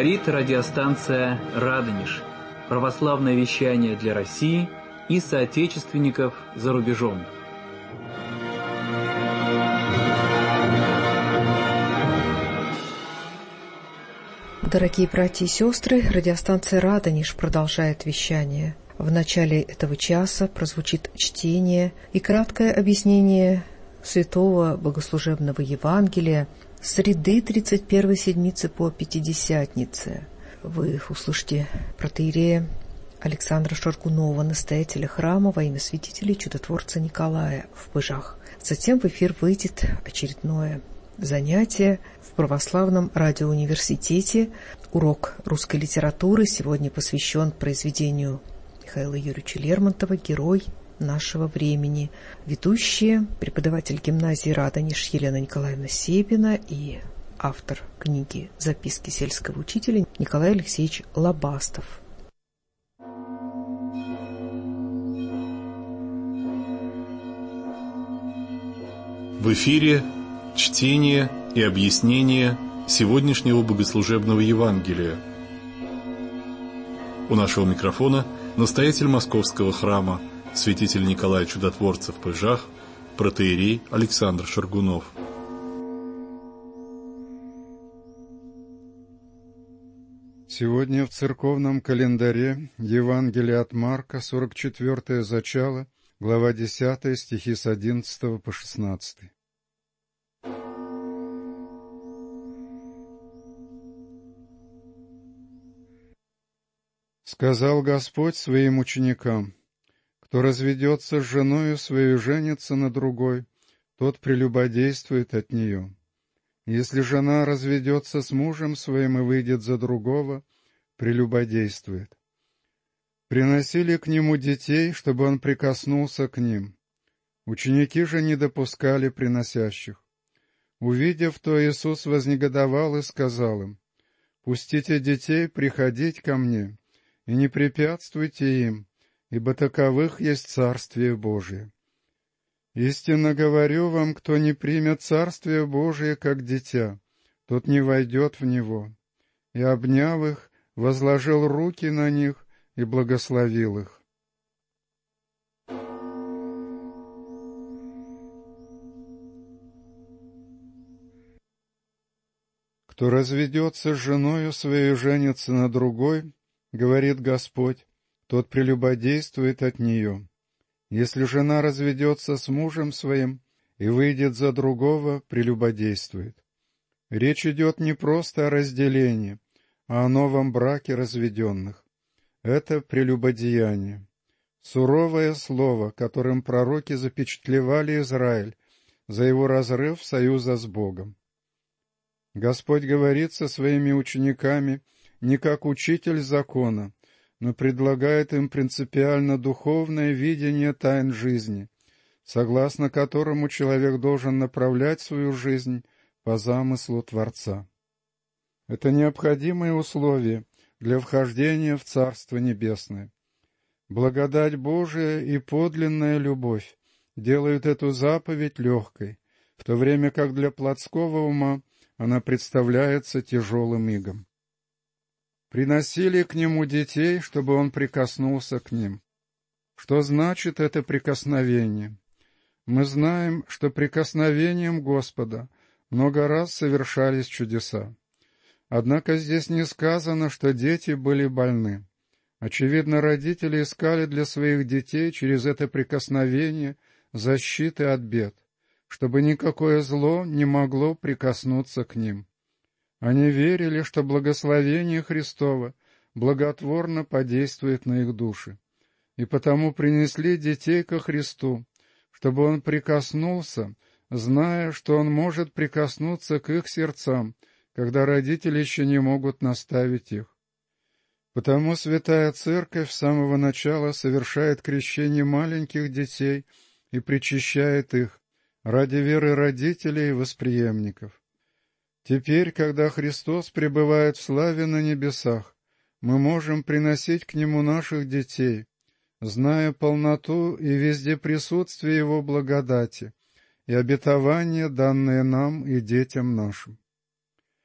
Говорит радиостанция «Радонеж». Православное вещание для России и соотечественников за рубежом. Дорогие братья и сестры, радиостанция «Радонеж» продолжает вещание. В начале этого часа прозвучит чтение и краткое объяснение Святого Богослужебного Евангелия среды 31-й седмицы по Пятидесятнице. Вы услышите протоиерея Александра Шаргунова, настоятеля храма во имя святителя и чудотворца Николая в Пыжах. Затем в эфир выйдет очередное занятие в православном радиоуниверситете. Урок русской литературы сегодня посвящен произведению Михаила Юрьевича Лермонтова «Герой нашего времени». Ведущие — преподаватель гимназии «Радонеж» Елена Николаевна Себина и автор книги «Записки сельского учителя» Николай Алексеевич Лобастов. В эфире чтение и объяснение сегодняшнего богослужебного Евангелия. У нашего микрофона настоятель Московского храма святитель Николай Чудотворца в Пыжах, протоиерей Александр Шаргунов. Сегодня в церковном календаре Евангелие от Марка, 44-е зачало, глава 10, стихи с 11 по 16. Сказал Господь своим ученикам: кто разведется с женою своей, женится на другой, тот прелюбодействует от нее. Если жена разведется с мужем своим и выйдет за другого, прелюбодействует. Приносили к нему детей, чтобы он прикоснулся к ним. Ученики же не допускали приносящих. Увидев то, Иисус вознегодовал и сказал им: «Пустите детей приходить ко мне, и не препятствуйте им, ибо таковых есть Царствие Божие. Истинно говорю вам, кто не примет Царствие Божие как дитя, тот не войдет в него». И, обняв их, возложил руки на них и благословил их. Кто разведется с женою своей, женится на другой, говорит Господь, тот прелюбодействует от нее. Если жена разведется с мужем своим и выйдет за другого, прелюбодействует. Речь идет не просто о разделении, а о новом браке разведенных. Это прелюбодеяние. Суровое слово, которым пророки запечатлевали Израиль за его разрыв союза с Богом. Господь говорит со своими учениками не как учитель закона, но предлагает им принципиально духовное видение тайн жизни, согласно которому человек должен направлять свою жизнь по замыслу Творца. Это необходимые условия для вхождения в Царство Небесное. Благодать Божия и подлинная любовь делают эту заповедь легкой, в то время как для плотского ума она представляется тяжелым игом. Приносили к нему детей, чтобы он прикоснулся к ним. Что значит это прикосновение? Мы знаем, что прикосновением Господа много раз совершались чудеса. Однако здесь не сказано, что дети были больны. Очевидно, родители искали для своих детей через это прикосновение защиты от бед, чтобы никакое зло не могло прикоснуться к ним. Они верили, что благословение Христово благотворно подействует на их души, и потому принесли детей ко Христу, чтобы Он прикоснулся, зная, что Он может прикоснуться к их сердцам, когда родители еще не могут наставить их. Потому Святая Церковь с самого начала совершает крещение маленьких детей и причащает их ради веры родителей и восприемников. Теперь, когда Христос пребывает в славе на небесах, мы можем приносить к Нему наших детей, зная полноту и везде присутствие Его благодати и обетования, данные нам и детям нашим.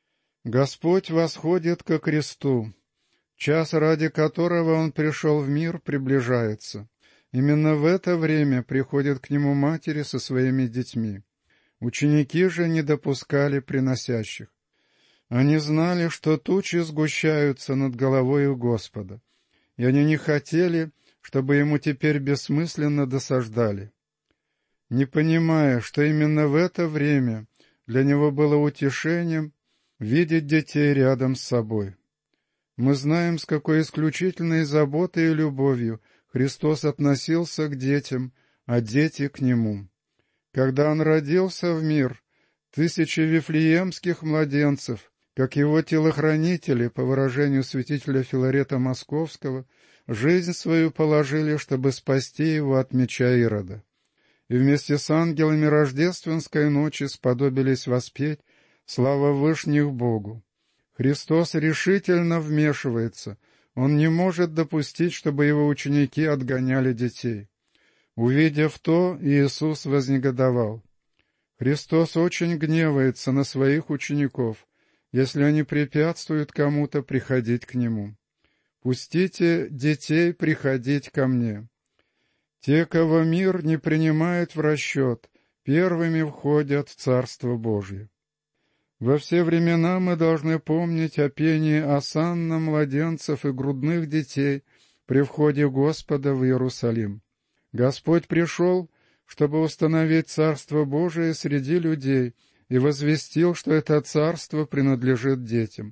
Господь восходит ко кресту. Час, ради которого Он пришел в мир, приближается. Именно в это время приходят к Нему матери со своими детьми. Ученики же не допускали приносящих. Они знали, что тучи сгущаются над головою Господа, и они не хотели, чтобы Ему теперь бессмысленно досаждали. Не понимая, что именно в это время для Него было утешением видеть детей рядом с собой. Мы знаем, с какой исключительной заботой и любовью Христос относился к детям, а дети к Нему. Когда Он родился в мир, тысячи вифлеемских младенцев, как Его телохранители, по выражению святителя Филарета Московского, жизнь свою положили, чтобы спасти Его от меча Ирода. И вместе с ангелами рождественской ночи сподобились воспеть «Слава вышних Богу». Христос решительно вмешивается. Он не может допустить, чтобы Его ученики отгоняли детей. Увидев то, Иисус вознегодовал. Христос очень гневается на своих учеников, если они препятствуют кому-то приходить к Нему. «Пустите детей приходить ко Мне». Те, кого мир не принимает в расчет, первыми входят в Царство Божие. Во все времена мы должны помнить о пении осанна младенцев и грудных детей при входе Господа в Иерусалим. Господь пришел, чтобы установить Царство Божие среди людей, и возвестил, что это Царство принадлежит детям.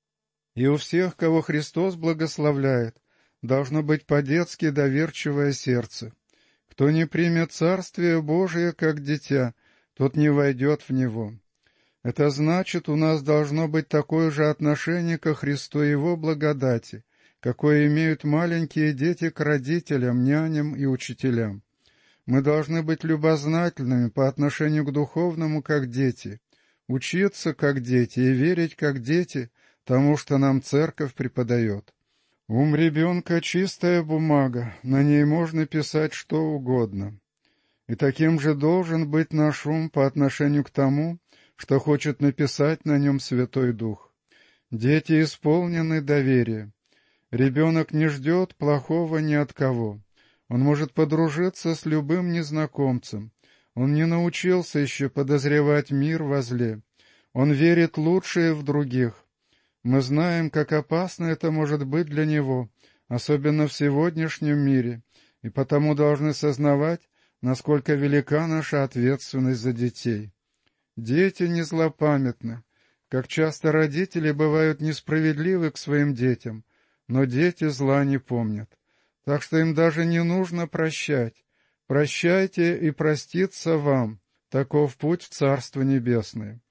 И у всех, кого Христос благословляет, должно быть по-детски доверчивое сердце. Кто не примет Царствие Божие как дитя, тот не войдет в него. Это значит, у нас должно быть такое же отношение ко Христу и Его благодати, какое имеют маленькие дети к родителям, няням и учителям. Мы должны быть любознательными по отношению к духовному, как дети, учиться, как дети, и верить, как дети, тому, что нам Церковь преподает. Ум ребенка — чистая бумага, на ней можно писать что угодно. И таким же должен быть наш ум по отношению к тому, что хочет написать на нем Святой Дух. Дети исполнены доверия. Ребенок не ждет плохого ни от кого. Он может подружиться с любым незнакомцем. Он не научился еще подозревать мир во зле. Он верит лучшее в других. Мы знаем, как опасно это может быть для него, особенно в сегодняшнем мире, и потому должны сознавать, насколько велика наша ответственность за детей. Дети не злопамятны. Как часто родители бывают несправедливы к своим детям, но дети зла не помнят. Так что им даже не нужно прощать. Прощайте, и простится вам. Таков путь в Царство Небесное.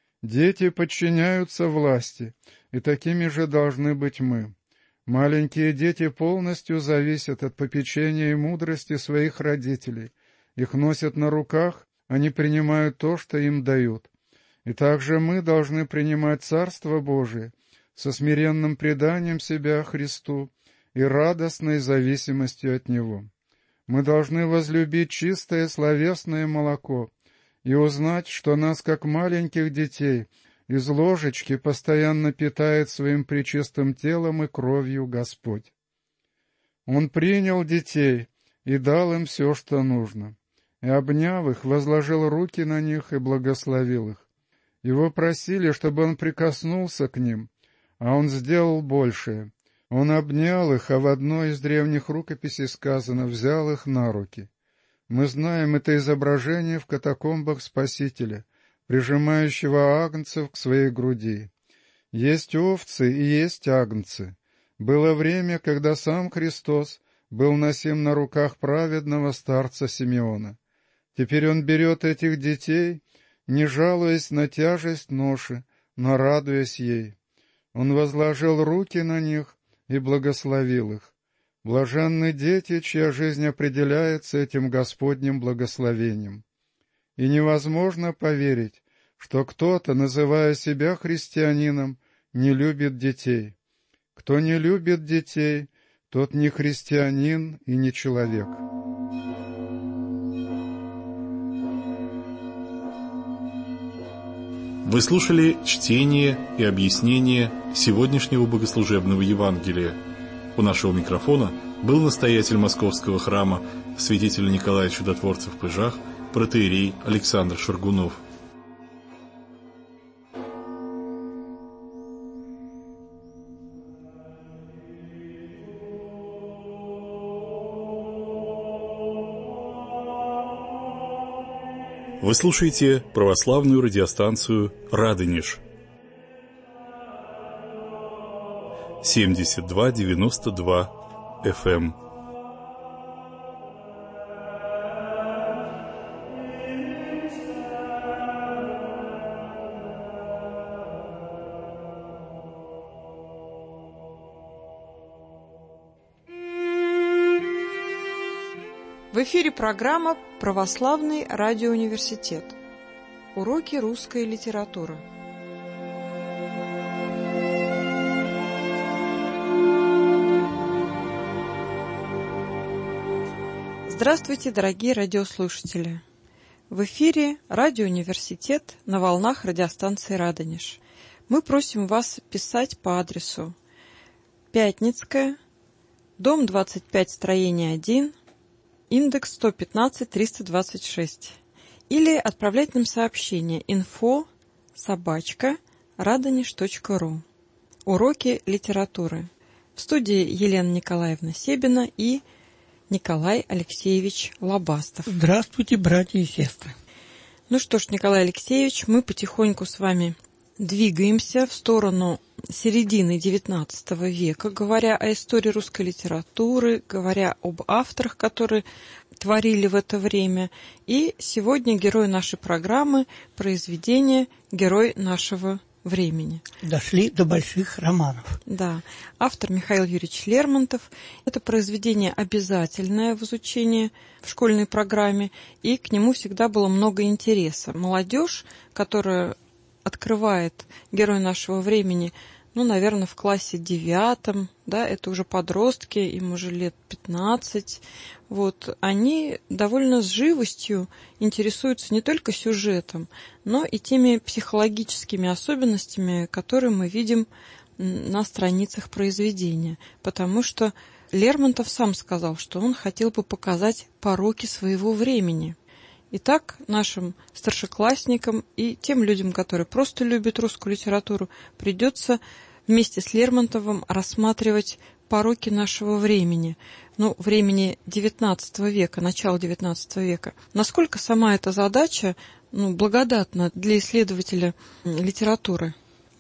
Дети подчиняются власти, и такими же должны быть мы. Маленькие дети полностью зависят от попечения и мудрости своих родителей. Их носят на руках, они принимают то, что им дают. И также мы должны принимать Царство Божие со смиренным преданием себя Христу и радостной зависимостью от Него. Мы должны возлюбить чистое словесное молоко и узнать, что нас, как маленьких детей, из ложечки постоянно питает своим пречистым телом и кровью Господь. Он принял детей и дал им все, что нужно, и, обняв их, возложил руки на них и благословил их. Его просили, чтобы он прикоснулся к ним, а он сделал большее. Он обнял их, а в одной из древних рукописей сказано «взял их на руки». Мы знаем это изображение в катакомбах Спасителя, прижимающего агнцев к своей груди. Есть овцы и есть агнцы. Было время, когда сам Христос был носим на руках праведного старца Симеона. Теперь он берет этих детей, не жалуясь на тяжесть ноши, но радуясь ей. Он возложил руки на них и благословил их. Блаженны дети, чья жизнь определяется этим Господним благословением. И невозможно поверить, что кто-то, называя себя христианином, не любит детей. Кто не любит детей, тот не христианин и не человек. Вы слушали чтение и объяснение сегодняшнего богослужебного Евангелия. У нашего микрофона был настоятель Московского храма святитель Николай Чудотворцев в Пыжах, протоиерей Александр Шаргунов. Вы слушаете православную радиостанцию «Радонеж». 72-92 FM. В эфире программа «Православный радиоуниверситет». Уроки русской литературы. Здравствуйте, дорогие радиослушатели! В эфире радиоуниверситет на волнах радиостанции «Радонеж». Мы просим вас писать по адресу Пятницкая, дом 25, строение 1, индекс 115-326, или отправлять нам сообщение info@radonish.ru. Уроки литературы. В студии Елена Николаевна Себина и Николай Алексеевич Лобастов. Здравствуйте, братья и сестры. Ну что ж, Николай Алексеевич, мы потихоньку с вами двигаемся в сторону середины XIX века, говоря о истории русской литературы, говоря об авторах, которые творили в это время. И сегодня герой нашей программы – произведение «Герой нашего времени». Дошли до больших романов. Да. Автор Михаил Юрьевич Лермонтов. Это произведение обязательное в изучении в школьной программе, и к нему всегда было много интереса. Молодежь, которая открывает «Герой нашего времени», наверное, в классе 9, да, это уже подростки, им уже лет 15, они довольно с живостью интересуются не только сюжетом, но и теми психологическими особенностями, которые мы видим на страницах произведения, потому что Лермонтов сам сказал, что он хотел бы показать пороки своего времени. Итак, нашим старшеклассникам и тем людям, которые просто любят русскую литературу, придется вместе с Лермонтовым рассматривать пороки нашего времени, времени XIX века, начала XIX века. Насколько сама эта задача благодатна для исследователя литературы?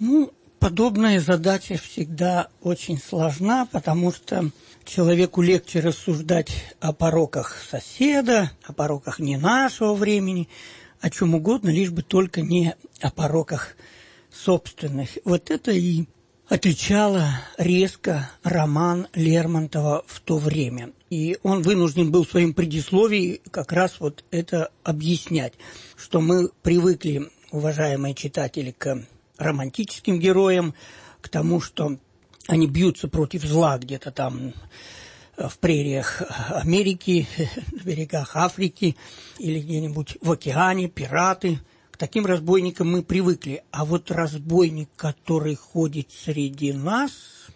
Подобная задача всегда очень сложна, потому что человеку легче рассуждать о пороках соседа, о пороках не нашего времени, о чем угодно, лишь бы только не о пороках собственных. Это и отличало резко роман Лермонтова в то время. И он вынужден был в своем предисловии как раз это объяснять, что мы привыкли, уважаемые читатели, к романтическим героям, к тому, что они бьются против зла где-то там в прериях Америки, на берегах Африки или где-нибудь в океане, пираты. К таким разбойникам мы привыкли. А разбойник, который ходит среди нас,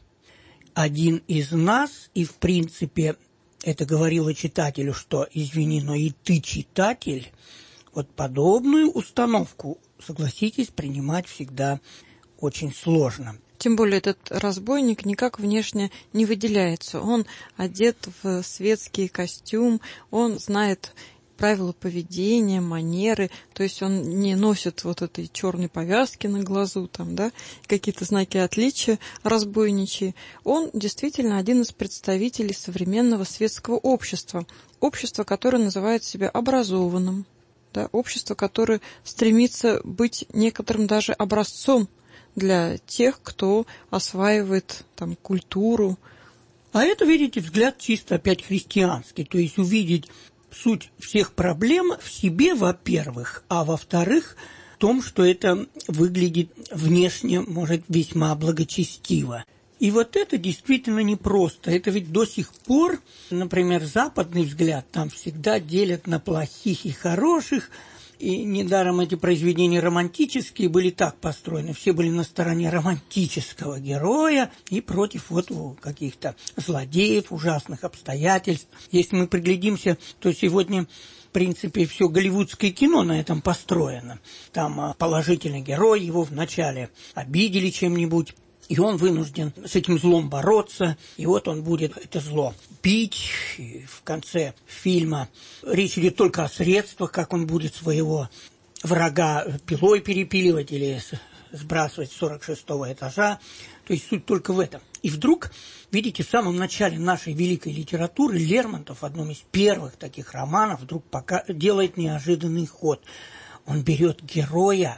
один из нас, и в принципе это говорило читателю, что, извини, но и ты читатель, подобную установку, согласитесь, принимать всегда очень сложно. Тем более этот разбойник никак внешне не выделяется. Он одет в светский костюм, он знает правила поведения, манеры, то есть он не носит этой черной повязки на глазу, какие-то знаки отличия разбойничьи. Он действительно один из представителей современного светского общества, общества, которое называет себя образованным, общество, которое стремится быть некоторым даже образцом для тех, кто осваивает культуру. А это, видите, взгляд чисто опять христианский, то есть увидеть суть всех проблем в себе, во-первых, а во-вторых, в том, что это выглядит внешне, может, весьма благочестиво. И это действительно непросто. Это ведь до сих пор, например, западный взгляд там всегда делят на плохих и хороших, И недаром эти произведения романтические были так построены. Все были на стороне романтического героя и против вот каких-то злодеев, ужасных обстоятельств. Если мы приглядимся, то сегодня, в принципе, все голливудское кино на этом построено. Там положительный герой, его вначале обидели чем-нибудь, и он вынужден с этим злом бороться, и вот он будет это зло пить. И в конце фильма речь идет только о средствах, как он будет своего врага пилой перепиливать или сбрасывать с 46-го этажа. То есть суть только в этом. И вдруг, видите, в самом начале нашей великой литературы Лермонтов в одном из первых таких романов вдруг делает неожиданный ход. Он берет героя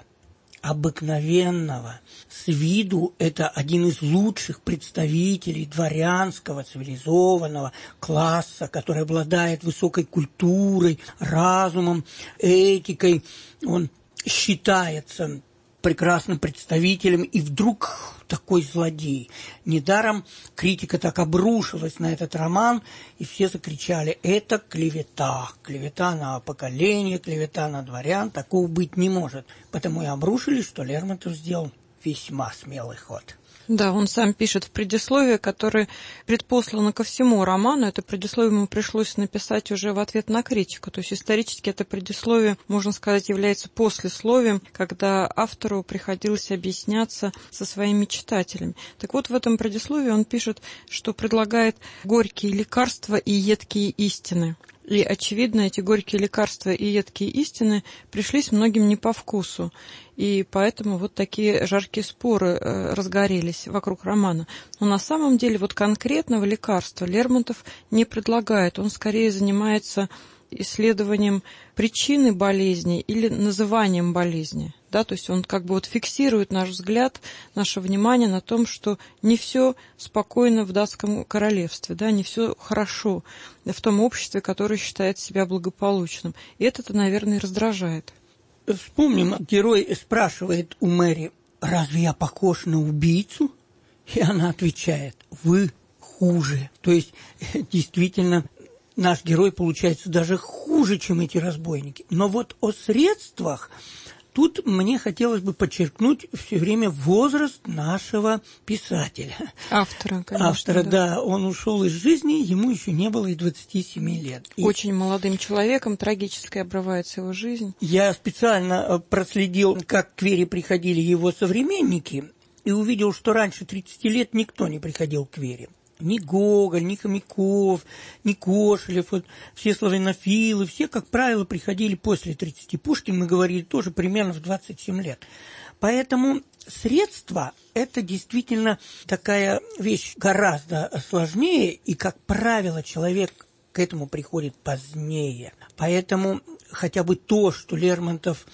обыкновенного. С виду это один из лучших представителей дворянского, цивилизованного класса, который обладает высокой культурой, разумом, этикой. Он считается прекрасным представителем, и вдруг такой злодей. Недаром критика так обрушилась на этот роман, и все закричали: это клевета, клевета на поколение, клевета на дворян, такого быть не может. Потому и обрушились, что Лермонтов сделал весьма смелый ход. Да, он сам пишет в предисловии, которое предпослано ко всему роману. Это предисловие ему пришлось написать уже в ответ на критику. То есть исторически это предисловие, можно сказать, является послесловием, когда автору приходилось объясняться со своими читателями. Так вот, в этом предисловии он пишет, что предлагает горькие лекарства и едкие истины. И, очевидно, эти горькие лекарства и едкие истины пришлись многим не по вкусу. И поэтому вот такие жаркие споры разгорелись вокруг романа. Но на самом деле вот конкретного лекарства Лермонтов не предлагает. Он скорее занимается исследованием причины болезни или называнием болезни. Да, то есть он как бы вот фиксирует наш взгляд, наше внимание на том, что не все спокойно в датском королевстве, да, не все хорошо в том обществе, которое считает себя благополучным. И это-то, наверное, и раздражает. Вспомним, герой спрашивает у Мэри: разве я похож на убийцу? И она отвечает: вы хуже. То есть, действительно, наш герой получается даже хуже, чем эти разбойники. Но вот о средствах тут мне хотелось бы подчеркнуть все время возраст нашего писателя. Автора, конечно. Автора, да. Он ушел из жизни, ему еще не было и 27 лет. Очень молодым человеком, трагически обрывается его жизнь. Я специально проследил, как к Вере приходили его современники, и увидел, что раньше 30 лет никто не приходил к Вере. Ни Гоголь, ни Хомяков, ни Кошелев, вот, все славянофилы, все, как правило, приходили после 30. Пушкин, мы говорили, тоже примерно в 27 лет. Поэтому средства – это действительно такая вещь гораздо сложнее, и, как правило, человек к этому приходит позднее. Поэтому хотя бы то, что Лермонтов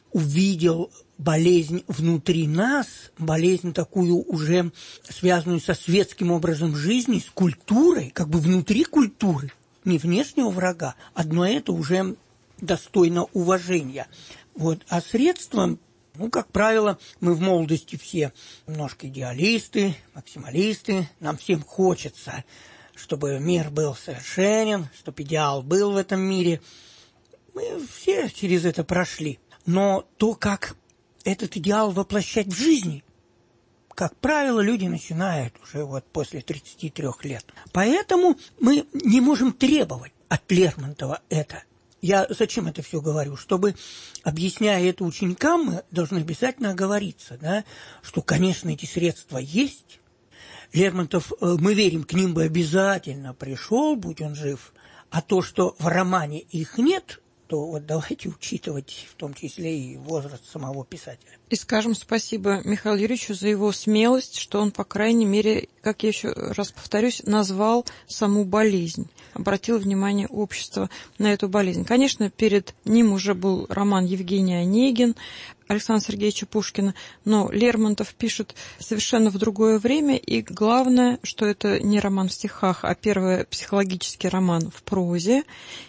увидел болезнь внутри нас, болезнь такую уже связанную со светским образом жизни, с культурой, как бы внутри культуры, не внешнего врага, одно это уже достойно уважения. Вот. А средства, как правило, мы в молодости все немножко идеалисты, максималисты, нам всем хочется, чтобы мир был совершенен, чтобы идеал был в этом мире. Мы все через это прошли. Но то, как этот идеал воплощать в жизни, как правило, люди начинают уже вот после 33 лет. Поэтому мы не можем требовать от Лермонтова это. Я зачем это все говорю? Чтобы, объясняя это ученикам, мы должны обязательно оговориться, да, что, конечно, эти средства есть. Лермонтов, мы верим, к ним бы обязательно пришел, будь он жив. А то, что в романе их нет, то вот давайте учитывать в том числе и возраст самого писателя. И скажем спасибо Михаилу Юрьевичу за его смелость, что он, по крайней мере, как я еще раз повторюсь, назвал саму болезнь, обратил внимание общества на эту болезнь. Конечно, перед ним уже был роман Евгений Онегин Александра Сергеевича Пушкина, но Лермонтов пишет совершенно в другое время, и главное, что это не роман в стихах, а первый психологический роман в прозе,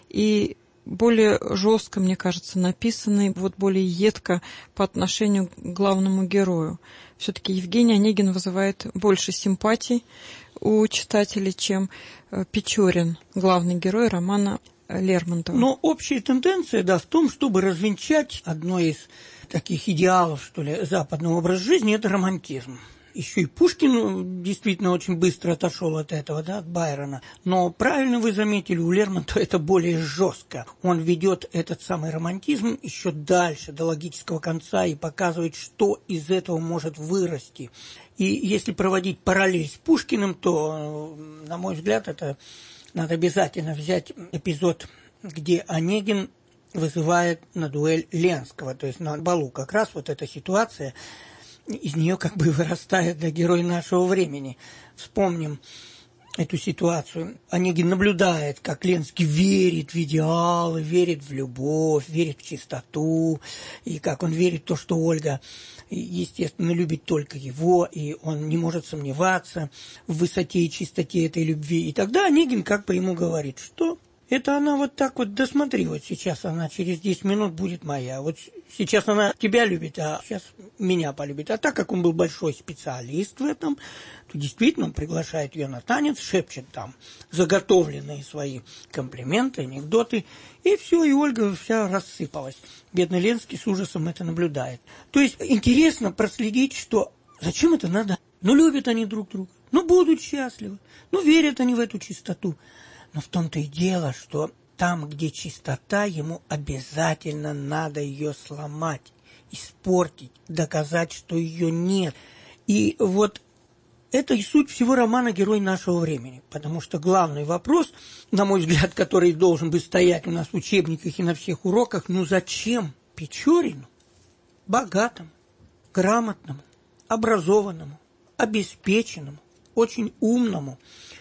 и более жестко, мне кажется, написанный, вот более едко по отношению к главному герою. Все-таки Евгений Онегин вызывает больше симпатий у читателей, чем Печорин, главный герой романа Лермонтова. Но общая тенденция, да, в том, чтобы развенчать одно из таких идеалов, что ли, западного образа жизни, это романтизм. Еще и Пушкин действительно очень быстро отошел от этого, да, от Байрона. Но правильно вы заметили, у Лермонтова это более жестко. Он ведет этот самый романтизм еще дальше, до логического конца, и показывает, что из этого может вырасти. И если проводить параллель с Пушкиным, то, на мой взгляд, это надо обязательно взять эпизод, где Онегин вызывает на дуэль Ленского, то есть на балу. Как раз вот эта ситуация, из нее как бы вырастает герой нашего времени. Вспомним эту ситуацию. Онегин наблюдает, как Ленский верит в идеалы, верит в любовь, верит в чистоту, и как он верит в то, что Ольга, естественно, любит только его, и он не может сомневаться в высоте и чистоте этой любви. И тогда Онегин как бы ему говорит, что это она вот так вот, досмотри, вот сейчас она через 10 минут будет моя. Вот сейчас она тебя любит, а сейчас меня полюбит. А так как он был большой специалист в этом, то действительно он приглашает ее на танец, шепчет там заготовленные свои комплименты, анекдоты, и все, и Ольга вся рассыпалась. Бедный Ленский с ужасом это наблюдает. То есть интересно проследить, что зачем это надо? Ну, любят они друг друга, ну, будут счастливы, ну, верят они в эту чистоту. Но в том-то и дело, что там, где чистота, ему обязательно надо ее сломать, испортить, доказать, что ее нет. И вот это и суть всего романа «Герой нашего времени». Потому что главный вопрос, на мой взгляд, который должен бы стоять у нас в учебниках и на всех уроках, ну зачем Печорину, богатому, грамотному, образованному, обеспеченному, очень умному,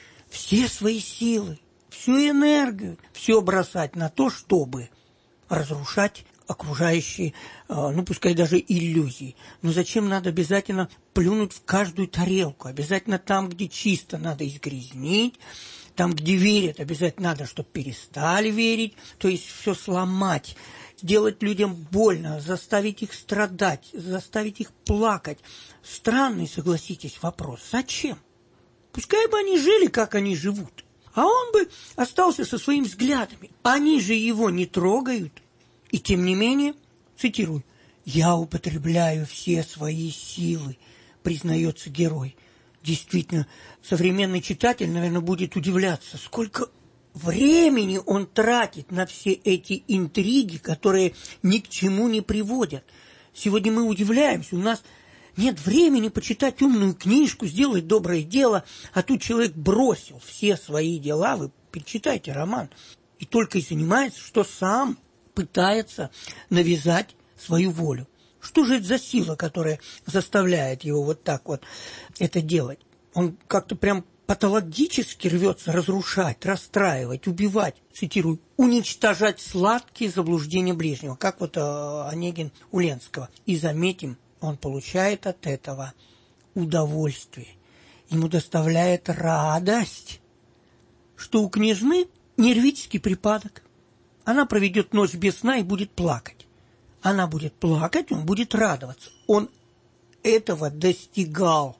все свои силы, всю энергию, все бросать на то, чтобы разрушать окружающие, ну, пускай даже иллюзии. Но зачем надо обязательно плюнуть в каждую тарелку? Обязательно там, где чисто, надо изгрязнить, там, где верят, обязательно надо, чтобы перестали верить, то есть все сломать, сделать людям больно, заставить их страдать, заставить их плакать. Странный, согласитесь, вопрос. Зачем? Пускай бы они жили, как они живут. А он бы остался со своими взглядами. Они же его не трогают. И тем не менее, цитирую, «Я употребляю все свои силы», признается герой. Действительно, современный читатель, наверное, будет удивляться, сколько времени он тратит на все эти интриги, которые ни к чему не приводят. Сегодня мы удивляемся, у нас нет времени почитать умную книжку, сделать доброе дело, а тут человек бросил все свои дела, вы перечитайте роман, и только и занимается, что сам пытается навязать свою волю. Что же это за сила, которая заставляет его вот так вот это делать? Он как-то прям патологически рвется разрушать, расстраивать, убивать, цитирую, уничтожать сладкие заблуждения ближнего, как вот Онегин у Ленского. И заметим, он получает от этого удовольствие. Ему доставляет радость, что у княжны нервический припадок. Она проведет ночь без сна и будет плакать. Она будет плакать, он будет радоваться. Он этого достиг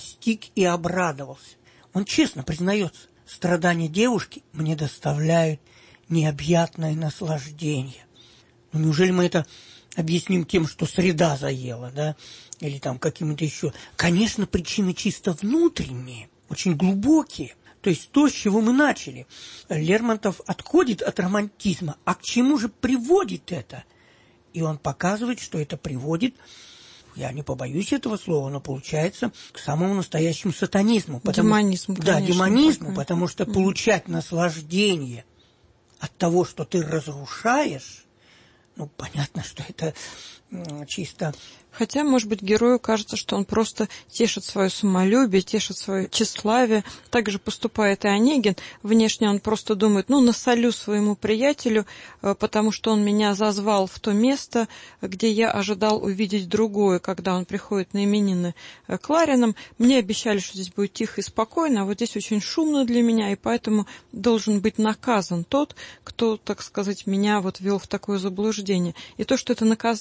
и обрадовался. Он честно признается, страдания девушки мне доставляют необъятное наслаждение. Но неужели мы это объясним тем, что среда заела, да, или там каким-то еще? Конечно, причины чисто внутренние, очень глубокие. То есть то, с чего мы начали. Лермонтов отходит от романтизма. А к чему же приводит это? И он показывает, что это приводит, я не побоюсь этого слова, но получается к самому настоящему сатанизму. Демонизму, да, конечно. демонизму, потому что получать наслаждение от того, что ты разрушаешь, ну, понятно, что это чисто... Хотя, может быть, герою кажется, что он просто тешит свое самолюбие, тешит свое тщеславие. Так же поступает и Онегин. Внешне он просто думает, ну, насолю своему приятелю, потому что он меня зазвал в то место, где я ожидал увидеть другое, когда он приходит на именины к Ларинам. Мне обещали, что здесь будет тихо и спокойно, а вот здесь очень шумно для меня, и поэтому должен быть наказан тот, кто, так сказать, меня вот ввел в такое заблуждение. И то, что это наказание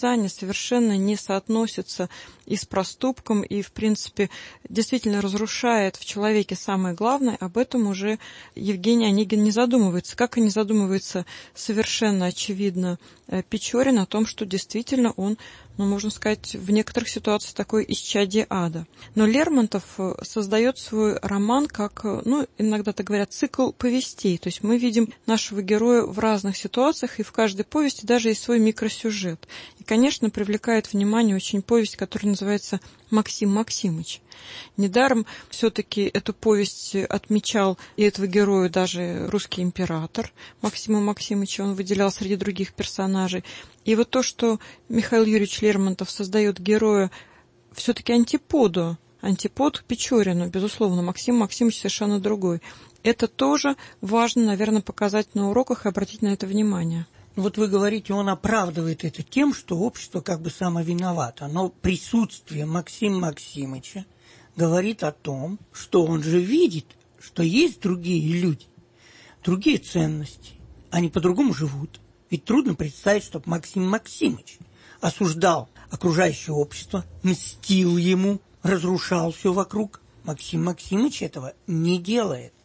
совершенно не соотносится и с проступком, и, в принципе, действительно разрушает в человеке самое главное. Об этом уже Евгений Онегин не задумывается. Как и не задумывается совершенно очевидно Печорин о том, что действительно он, можно сказать, в некоторых ситуациях такое исчадие ада. Но Лермонтов создает свой роман как, иногда так говорят, цикл повестей. То есть мы видим нашего героя в разных ситуациях, и в каждой повести даже есть свой микросюжет. И, конечно, привлекает внимание очень повесть, которая называется «Максим Максимыч». Недаром все-таки эту повесть отмечал и этого героя даже русский император Максима Максимыча, он выделял среди других персонажей. И вот то, что Михаил Юрьевич Лермонтов создает героя все-таки антипод Печорину, безусловно, Максим Максимыч совершенно другой. Это тоже важно, наверное, показать на уроках и обратить на это внимание. Вот вы говорите, он оправдывает это тем, что общество как бы само виновато. Но присутствие Максима Максимыча говорит о том, что он же видит, что есть другие люди, другие ценности. Они по-другому живут. Ведь трудно представить, чтобы Максим Максимыч осуждал окружающее общество, мстил ему, разрушал все вокруг. Максим Максимыч этого не делает.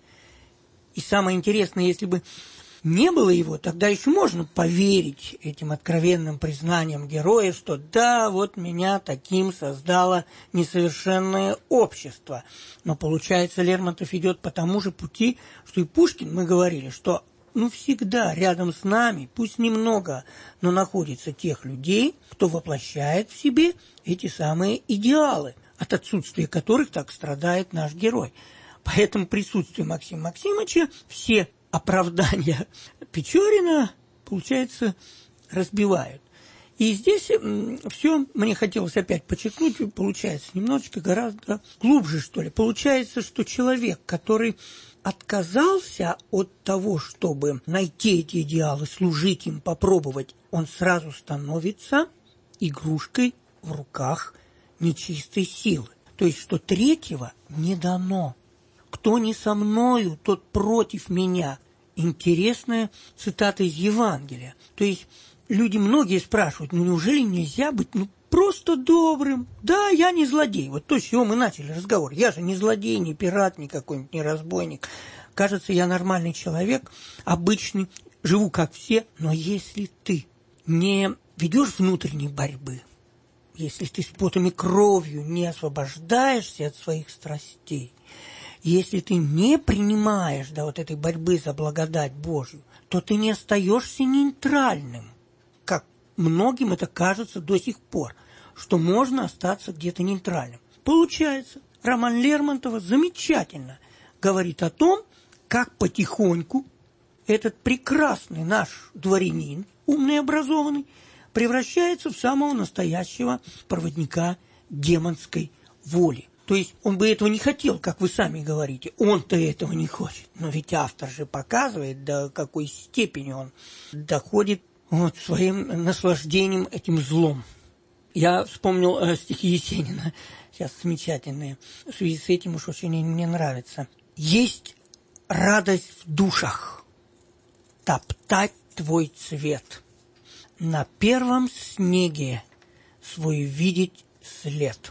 И самое интересное, если бы не было его, тогда еще можно поверить этим откровенным признаниям героя, что да, вот меня таким создало несовершенное общество. Но получается, Лермонтов идет по тому же пути, что и Пушкин. Мы говорили, что всегда рядом с нами, пусть немного, но находится тех людей, кто воплощает в себе эти самые идеалы, от отсутствия которых так страдает наш герой. Поэтому присутствие Максима Максимыча все оправдания Печорина, получается, разбивают. И здесь все, мне хотелось опять подчеркнуть, получается немножечко гораздо глубже, что ли. Получается, что человек, который отказался от того, чтобы найти эти идеалы, служить им, попробовать, он сразу становится игрушкой в руках нечистой силы. То есть, что третьего не дано. Кто не со мною, тот против меня. Интересная цитата из Евангелия. То есть люди многие спрашивают, неужели нельзя быть просто добрым? Да, я не злодей. Вот то, с чего мы начали разговор. Я же не злодей, не пират, не какой-нибудь не разбойник. Кажется, я нормальный человек, обычный, живу как все. Но если ты не ведешь внутренней борьбы, если ты с потом и кровью не освобождаешься от своих страстей, если ты не принимаешь вот этой борьбы за благодать Божью, то ты не остаешься нейтральным, как многим это кажется до сих пор, что можно остаться где-то нейтральным. Получается, роман Лермонтова замечательно говорит о том, как потихоньку этот прекрасный наш дворянин, умный и образованный, превращается в самого настоящего проводника демонской воли. То есть он бы этого не хотел, как вы сами говорите. Он-то этого не хочет. Но ведь автор же показывает, до какой степени он доходит своим наслаждением этим злом. Я вспомнил стихи Есенина, сейчас замечательные. В связи с этим уж очень мне нравится. «Есть радость в душах, топтать твой цвет, на первом снеге свой видеть след».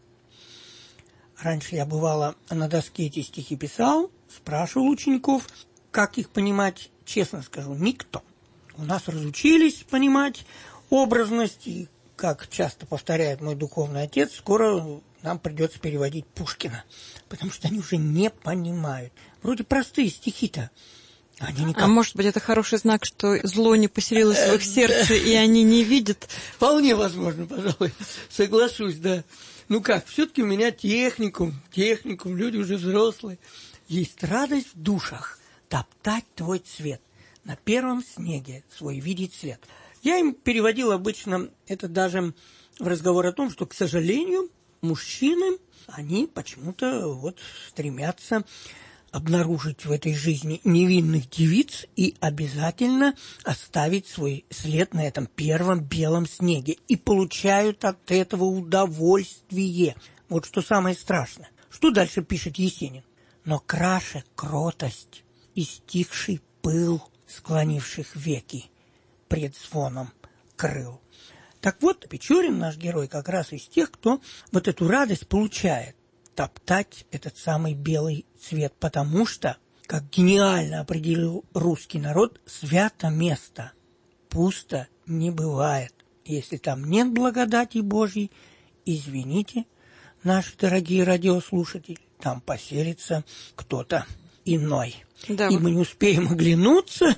Раньше я, бывало, на доске эти стихи писал, спрашивал учеников, как их понимать, честно скажу, никто. У нас разучились понимать образность, и, как часто повторяет мой духовный отец, скоро нам придется переводить Пушкина, потому что они уже не понимают. Вроде простые стихи-то. Они никак... А может быть, это хороший знак, что зло не поселилось в их сердце, и они не видят? Вполне возможно, пожалуй, соглашусь, да. Все-таки у меня техникум, люди уже взрослые. Есть радость в душах, топтать твой цвет, на первом снеге свой видеть свет. Я им переводил обычно это даже в разговор о том, что, к сожалению, мужчины, они почему-то стремятся обнаружить в этой жизни невинных девиц и обязательно оставить свой след на этом первом белом снеге. И получают от этого удовольствие. Вот что самое страшное. Что дальше пишет Есенин? «Но краше кротость и стихший пыл, склонивших веки пред звоном крыл». Так вот, Печорин, наш герой, как раз из тех, кто вот эту радость получает. Топтать этот самый белый цвет, потому что, как гениально определил русский народ, свято место пусто не бывает. Если там нет благодати Божьей, извините, наши дорогие радиослушатели, там поселится кто-то иной. Да, и мы не успеем оглянуться,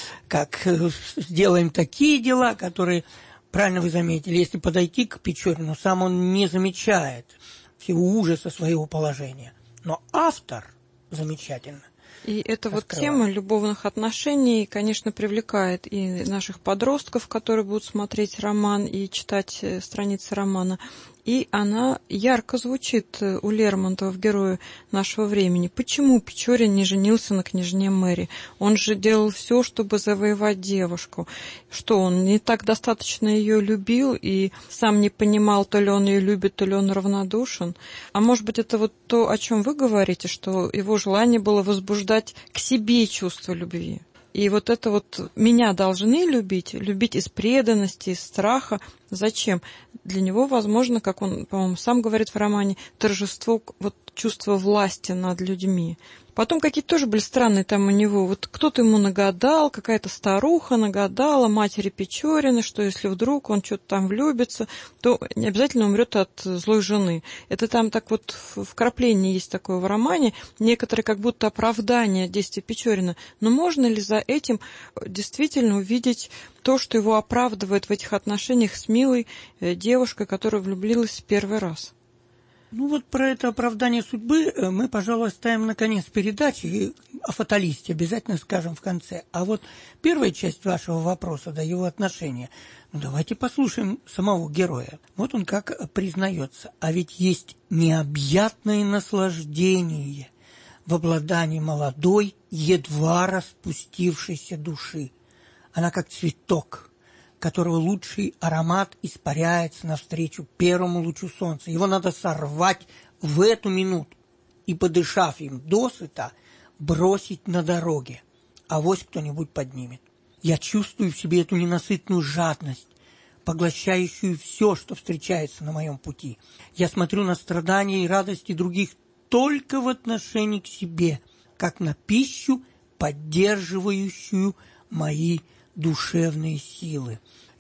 как сделаем такие дела, которые, правильно вы заметили, если подойти к Печорину, сам он не замечает всего ужаса своего положения. Но автор замечательно. И эта вот тема любовных отношений, конечно, привлекает и наших подростков, которые будут смотреть роман и читать страницы романа. И она ярко звучит у Лермонтова в «Герое нашего времени». Почему Печорин не женился на княжне Мэри? Он же делал все, чтобы завоевать девушку. Что, он не так достаточно ее любил и сам не понимал, то ли он ее любит, то ли он равнодушен? А может быть, это вот то, о чем вы говорите, что его желание было возбуждать к себе чувство любви? И вот это вот «меня должны любить», любить из преданности, из страха. Зачем? Для него, возможно, как он, по-моему, сам говорит в романе, торжество, вот чувство власти над людьми. Потом какие-то тоже были странные там у него. Вот кто-то ему нагадал, какая-то старуха нагадала матери Печорина, что если вдруг он что-то там влюбится, то не обязательно умрет от злой жены. Это там так вот вкрапление есть такое в романе, некоторые как будто оправдание действий Печорина. Но можно ли за этим действительно увидеть то, что его оправдывает в этих отношениях с милой девушкой, которая влюбилась в первый раз? Ну вот про это оправдание судьбы мы, пожалуй, оставим на конец передачи, и о фаталисте обязательно скажем в конце. А вот первая часть вашего вопроса, да, его отношения, ну давайте послушаем самого героя. Вот он как признается: а ведь есть необъятное наслаждение в обладании молодой, едва распустившейся души. Она как цветок, которого лучший аромат испаряется навстречу первому лучу солнца. Его надо сорвать в эту минуту и, подышав им досыта, бросить на дороге. Авось кто-нибудь поднимет. Я чувствую в себе эту ненасытную жадность, поглощающую все, что встречается на моем пути. Я смотрю на страдания и радости других только в отношении к себе, как на пищу, поддерживающую мои душевные силы.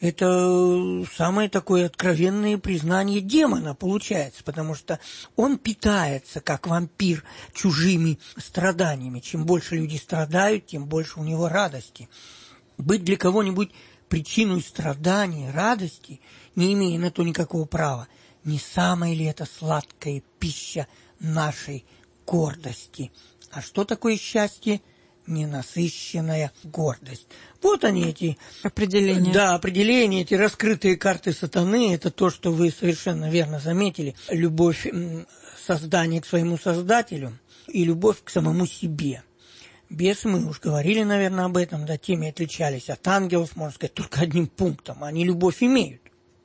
Это самое такое откровенное признание демона получается, потому что он питается, как вампир, чужими страданиями. Чем больше люди страдают, тем больше у него радости. Быть для кого-нибудь причиной страданий, радости, не имея на то никакого права, не самая ли это сладкая пища нашей гордости? А что такое счастье? Ненасыщенная гордость. Вот они, эти определения. Да, определения, эти раскрытые карты сатаны. Это то, что вы совершенно верно заметили. Любовь создания к своему создателю и любовь к самому себе. Бесы, мы уж говорили, наверное, об этом, да, теми отличались от ангелов, можно сказать, только одним пунктом. Они любовь имеют,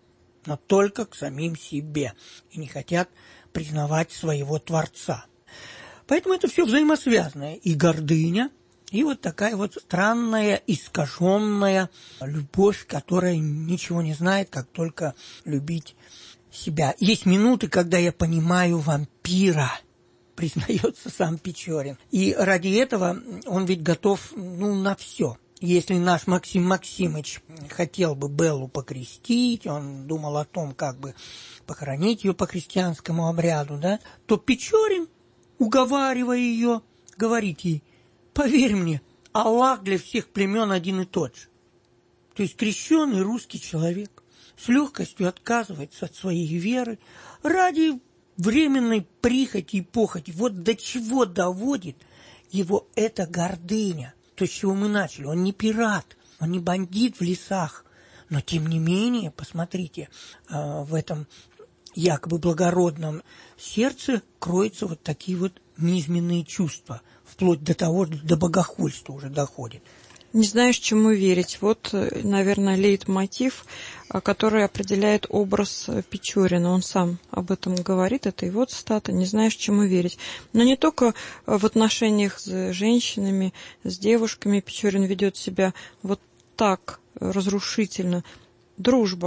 но только к самим себе. И не хотят признавать своего Творца. Поэтому это все взаимосвязано. И гордыня, и вот такая вот странная, искаженная любовь, которая ничего не знает, как только любить себя. Есть минуты, когда я понимаю вампира, признается сам Печорин. И ради этого он ведь готов, на все. Если наш Максим Максимыч хотел бы Беллу покрестить, он думал о том, как бы похоронить ее по христианскому обряду, да, то Печорин, уговаривая ее, говорит ей: поверь мне, Аллах для всех племен один и тот же. То есть крещеный русский человек с легкостью отказывается от своей веры ради временной прихоти и похоти. Вот до чего доводит его эта гордыня. То, с чего мы начали. Он не пират, он не бандит в лесах. Но, тем не менее, посмотрите, в этом якобы благородном сердце кроются вот такие вот низменные чувства. Вплоть до того, до богохульства уже доходит. Не знаешь, чему верить. Вот, наверное, лейтмотив, который определяет образ Печорина. Он сам об этом говорит, это его цитата. Не знаешь, чему верить. Но не только в отношениях с женщинами, с девушками Печорин ведет себя вот так разрушительно. Дружба.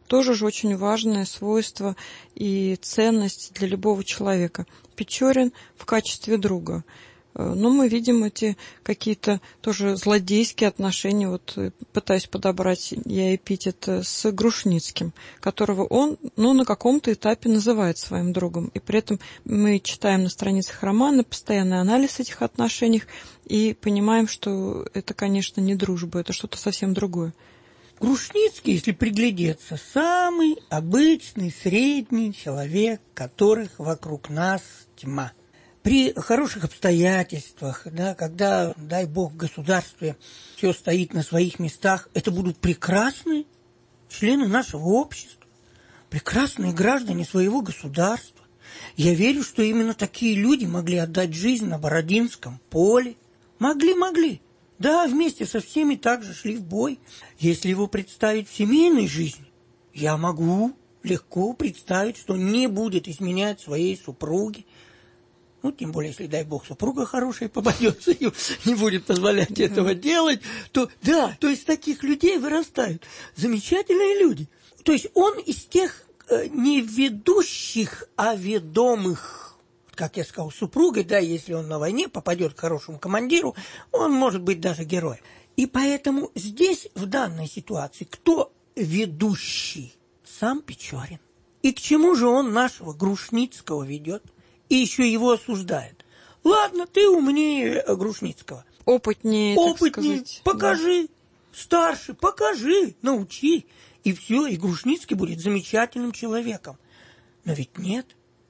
тоже же очень важное свойство и ценность для любого человека. Печорин в качестве друга. Но мы видим эти какие-то тоже злодейские отношения, вот пытаюсь подобрать я эпитет, с Грушницким, которого он, на каком-то этапе называет своим другом. И при этом мы читаем на страницах романа постоянный анализ этих отношений и понимаем, что это, конечно, не дружба, это что-то совсем другое. Грушницкий, если приглядеться, самый обычный, средний человек, которых вокруг нас тьма. При хороших обстоятельствах, да, когда, дай бог, в государстве все стоит на своих местах, это будут прекрасные члены нашего общества, прекрасные граждане своего государства. Я верю, что именно такие люди могли отдать жизнь на Бородинском поле. Могли. Да, вместе со всеми также шли в бой. Если его представить в семейной жизни, я могу легко представить, что не будет изменять своей супруге. Тем более, если, дай бог, супруга хорошая попадется и не будет позволять этого делать, то да, то из таких людей вырастают замечательные люди. То есть он из тех не ведущих, а ведомых, как я сказал, супругой, да, если он на войне попадет к хорошему командиру, он может быть даже героем. И поэтому здесь, в данной ситуации, кто ведущий? Сам Печорин. И к чему же он нашего Грушницкого ведет? И еще его осуждает. Ладно, ты умнее Грушницкого. Опытнее, так сказать. Покажи. Да. Старше, покажи, научи. И все, и Грушницкий будет замечательным человеком. Но ведь нет.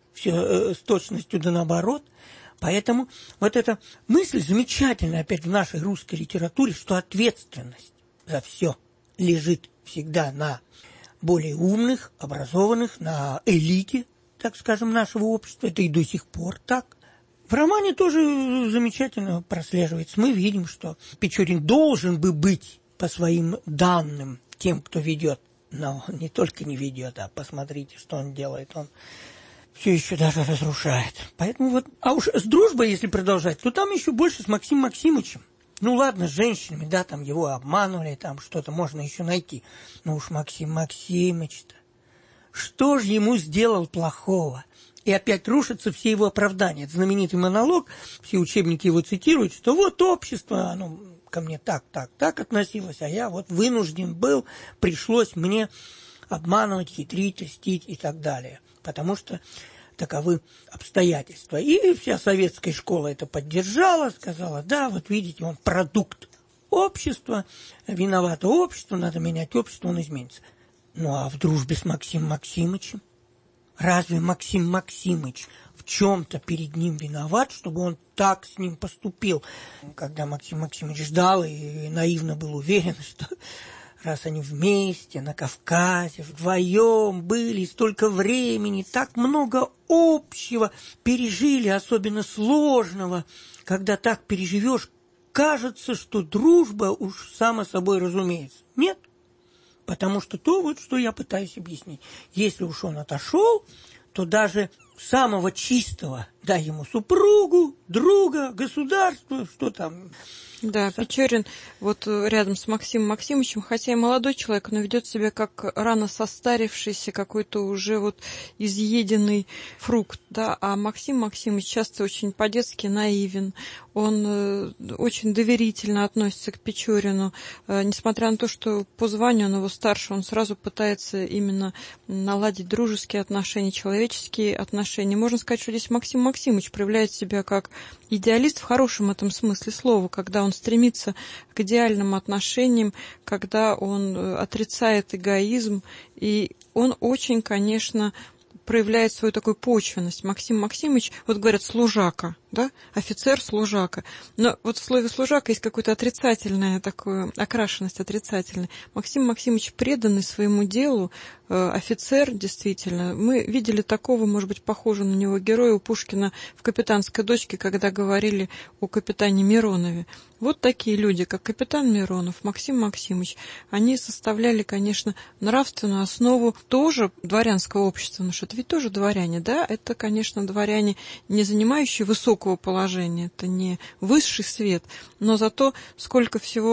Все с точностью да наоборот. Поэтому вот эта мысль замечательная опять в нашей русской литературе, что ответственность за все лежит всегда на более умных, образованных, на элите, так скажем, нашего общества. Это и до сих пор так. В романе тоже замечательно прослеживается. Мы видим, что Печорин должен бы быть по своим данным тем, кто ведет. Но он не только не ведет, а посмотрите, что он делает. Он все еще даже разрушает. Поэтому вот... А уж с дружбой, если продолжать, то там еще больше с Максимом Максимовичем. Ладно, с женщинами, да, там его обманывали, там что-то можно еще найти. Но уж Максим Максимович-то, что же ему сделал плохого? И опять рушатся все его оправдания. Это знаменитый монолог, все учебники его цитируют, что вот общество, оно ко мне так относилось, а я вот вынужден был, пришлось мне обманывать, хитрить, льстить и так далее. Потому что таковы обстоятельства. И вся советская школа это поддержала, сказала, да, вот видите, он продукт общества, виновато общество, надо менять общество, он изменится. А в дружбе с Максимом Максимовичем? Разве Максим Максимович в чем-то перед ним виноват, чтобы он так с ним поступил? Когда Максим Максимович ждал и наивно был уверен, что раз они вместе на Кавказе, вдвоем были, столько времени, так много общего пережили, особенно сложного, когда так переживешь, кажется, что дружба уж само собой разумеется. Нет. Потому что то, вот что я пытаюсь объяснить. Если уж он отошел, то даже самого чистого, дай ему супругу, друга, государство, что там... Да, Печорин вот рядом с Максимом Максимовичем, хотя и молодой человек, но ведет себя как рано состарившийся, какой-то уже вот изъеденный фрукт, да, а Максим Максимович часто очень по-детски наивен, он очень доверительно относится к Печорину, несмотря на то, что по званию он его старше, он сразу пытается именно наладить дружеские отношения, человеческие отношения. Можно сказать, что здесь Максим Максимович проявляет себя как идеалист в хорошем этом смысле слова, когда он стремится к идеальным отношениям, когда он отрицает эгоизм, и он очень, конечно, проявляет свою такую почвенность. Максим Максимович, вот говорят, служака, да, офицер-служака. Но вот в слове служака есть какая-то отрицательная такая окрашенность отрицательная. Максим Максимович преданный своему делу, офицер, действительно. Мы видели такого, может быть, похожего на него героя у Пушкина в «Капитанской дочке», когда говорили о капитане Миронове. Вот такие люди, как капитан Миронов, Максим Максимович, они составляли, конечно, нравственную основу тоже дворянского общества. Ну что, это ведь тоже дворяне, да? Это, конечно, дворяне, не занимающие высокого положения, это не высший свет, но зато сколько всего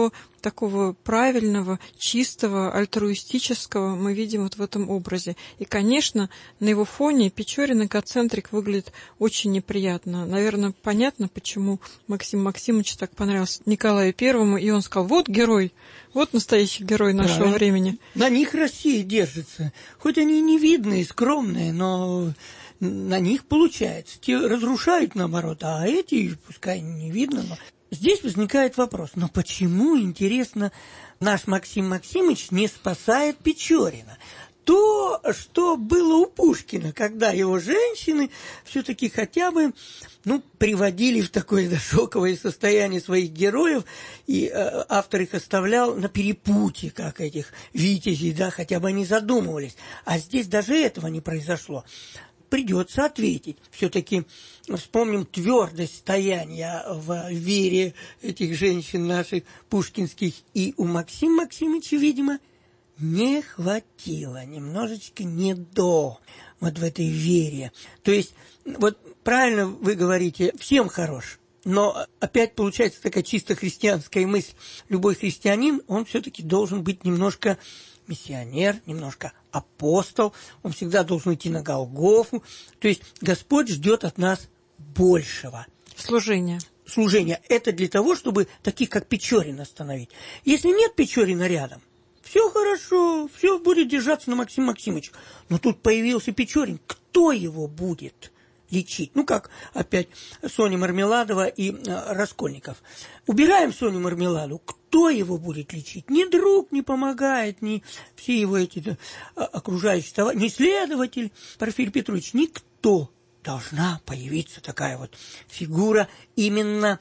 такого правильного, чистого, альтруистического мы видим вот в этом образе. И, конечно, на его фоне Печорин эгоцентрик выглядит очень неприятно. Наверное, понятно, почему Максиму Максимовичу так понравился Николаю Первому, и он сказал: вот герой, вот настоящий герой нашего времени. На них Россия держится. Хоть они и невидные, скромные, но на них получается. Те разрушают, наоборот, а эти, пускай не видно, но... Здесь возникает вопрос, но почему, интересно, наш Максим Максимович не спасает Печорина? То, что было у Пушкина, когда его женщины все-таки хотя бы приводили в такое шоковое состояние своих героев, и автор их оставлял на перепутье, как этих витязей, да, хотя бы они задумывались. А здесь даже этого не произошло. Придется ответить. Все-таки вспомним твердость стояния в вере этих женщин наших пушкинских. И у Максима Максимовича, видимо, не хватило, немножечко не до вот в этой вере. То есть, вот правильно вы говорите, всем хорош. Но опять получается такая чисто христианская мысль. Любой христианин, он все-таки должен быть немножко миссионер, немножко апостол, он всегда должен идти на Голгофу. То есть Господь ждет от нас большего. Служение. Это для того, чтобы таких, как Печорин, остановить. Если нет Печорина рядом, все хорошо, все будет держаться на Максиме Максимовиче. Но тут появился Печорин. Кто его будет лечить? Как опять Соня Мармеладова и Раскольников. Убираем Соню Мармеладу. Кто его будет лечить? Ни друг не помогает, ни все его эти окружающие товарищи, ни следователь Порфирий Петрович, никто. Должна появиться такая вот фигура именно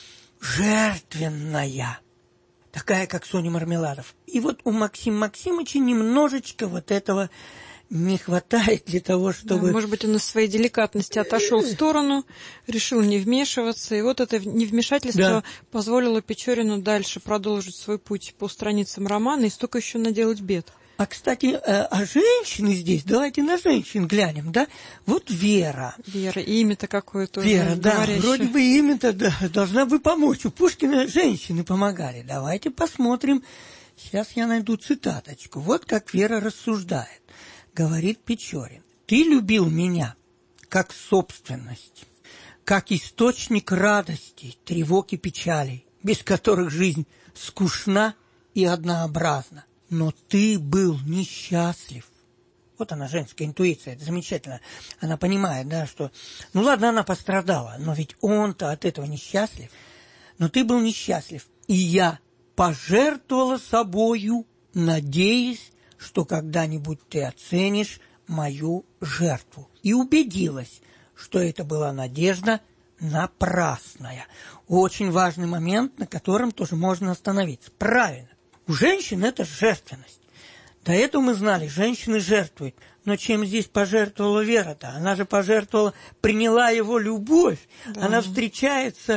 жертвенная. Такая, как Соня Мармеладов. И вот у Максима Максимовича немножечко вот этого не хватает для того, чтобы... Да, может быть, он из своей деликатности отошел в сторону, решил не вмешиваться, и вот это невмешательство позволило Печорину дальше продолжить свой путь по страницам романа и столько еще наделать бед. А, кстати, а женщины здесь, давайте на женщин глянем, да? Вот Вера. Вера, имя-то какое-то. Вера, да, говорящее. вроде бы имя-то, да, должна бы помочь. У Пушкина женщины помогали. Давайте посмотрим. Сейчас я найду цитаточку. Вот как Вера рассуждает. Говорит Печорин: «Ты любил меня как собственность, как источник радости, тревог и печалей, без которых жизнь скучна и однообразна. Но ты был несчастлив». Вот она, женская интуиция, это замечательно. Она понимает, да, что... ладно, она пострадала, но ведь он-то от этого несчастлив. Но ты был несчастлив, и я пожертвовала собою, надеясь, что когда-нибудь ты оценишь мою жертву. И убедилась, что это была надежда напрасная. Очень важный момент, на котором тоже можно остановиться. Правильно. У женщин это жертвенность. До этого мы знали, женщины жертвуют. Но чем здесь пожертвовала Вера-то? Она же пожертвовала, приняла его любовь. Да. Она встречается...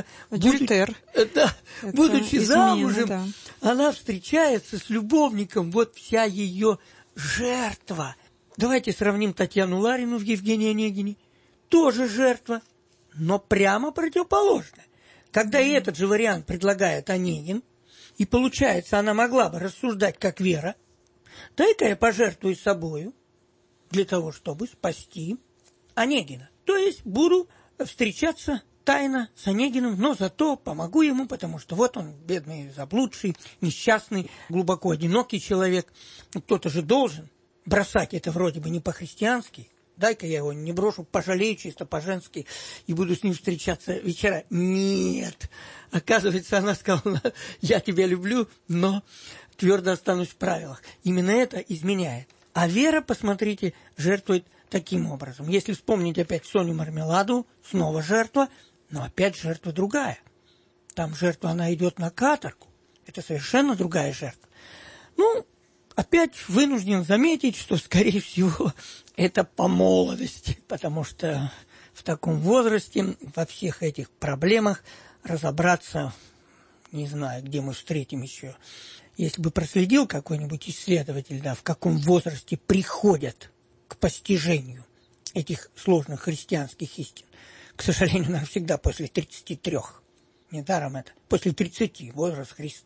будучи замужем, да. Она встречается с любовником. Вот вся ее жертва. Давайте сравним Татьяну Ларину в Евгении Онегине. Тоже жертва, но прямо противоположная. Когда и этот же вариант предлагает Онегин, и получается, она могла бы рассуждать как Вера: дай-ка я пожертвую собою для того, чтобы спасти Онегина. То есть буду встречаться тайно с Онегиным, но зато помогу ему, потому что вот он, бедный, заблудший, несчастный, глубоко одинокий человек. Кто-то же должен бросать это вроде бы не по-христиански. Дай-ка я его не брошу, пожалею чисто по-женски и буду с ним встречаться вечера. Нет. Оказывается, она сказала: я тебя люблю, но твердо останусь в правилах. Именно это изменяет. А Вера, посмотрите, жертвует таким образом. Если вспомнить опять Соню Мармеладу, снова жертва, но опять жертва другая. Там жертва, она идет на каторгу. Это совершенно другая жертва. Опять вынужден заметить, что, скорее всего, это по молодости, потому что в таком возрасте во всех этих проблемах разобраться, не знаю, где мы встретим еще. Если бы проследил какой-нибудь исследователь, да, в каком возрасте приходят к постижению этих сложных христианских истин, к сожалению, наверное, всегда после 33. Недаром это. После 30 возраст Христа.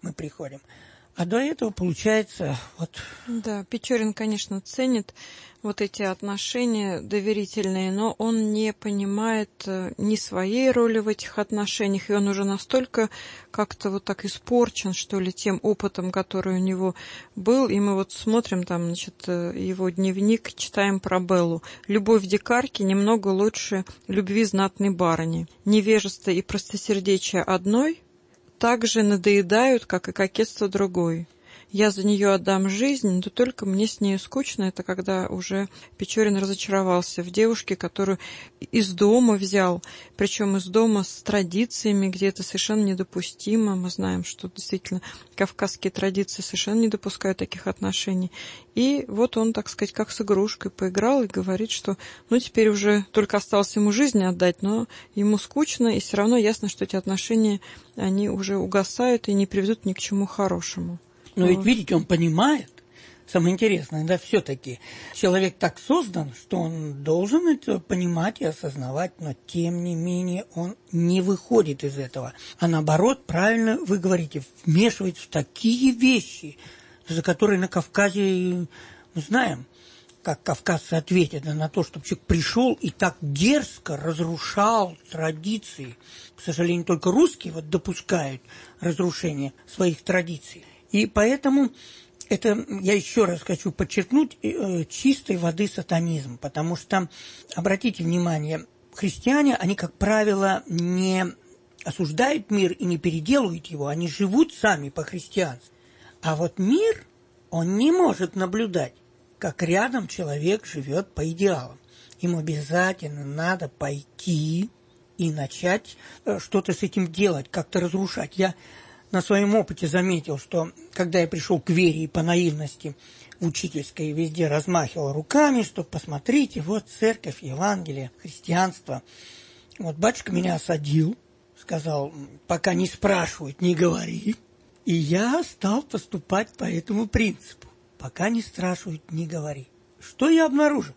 мы приходим. А до этого получается вот... Да, Печорин, конечно, ценит вот эти отношения доверительные, но он не понимает ни своей роли в этих отношениях, и он уже настолько как-то вот так испорчен, что ли, тем опытом, который у него был. И мы вот смотрим там, значит, его дневник, читаем про Беллу. «Любовь дикарки немного лучше любви знатной барыни. Невежество и простосердечие одной также надоедают, как и кокетство другой. Я за нее отдам жизнь, но только мне с нею скучно». Это когда уже Печорин разочаровался в девушке, которую из дома взял, причем из дома с традициями, где это совершенно недопустимо. Мы знаем, что действительно кавказские традиции совершенно не допускают таких отношений. И вот он, так сказать, как с игрушкой поиграл и говорит, что теперь уже только осталось ему жизнь отдать, но ему скучно, и все равно ясно, что эти отношения, они уже угасают и не приведут ни к чему хорошему. Но ведь, видите, он понимает, самое интересное, да, все-таки человек так создан, что он должен это понимать и осознавать, но тем не менее он не выходит из этого. А наоборот, правильно вы говорите, вмешивается в такие вещи, за которые на Кавказе, мы знаем, как кавказцы ответят на то, чтобы человек пришел и так дерзко разрушал традиции. К сожалению, только русские вот допускают разрушение своих традиций. И поэтому это, я еще раз хочу подчеркнуть, чистой воды сатанизм, потому что, обратите внимание, христиане, они, как правило, не осуждают мир и не переделывают его, они живут сами по-христиански. А вот мир, он не может наблюдать, как рядом человек живет по идеалам. Ему обязательно надо пойти и начать что-то с этим делать, как-то разрушать. Я на своем опыте заметил, что когда я пришел к вере и по наивности в учительской везде размахивал руками, что посмотрите, вот церковь, Евангелие, христианство. Вот батюшка меня осадил, сказал, пока не спрашивают, не говори. И я стал поступать по этому принципу. Пока не спрашивают, не говори. Что я обнаружил?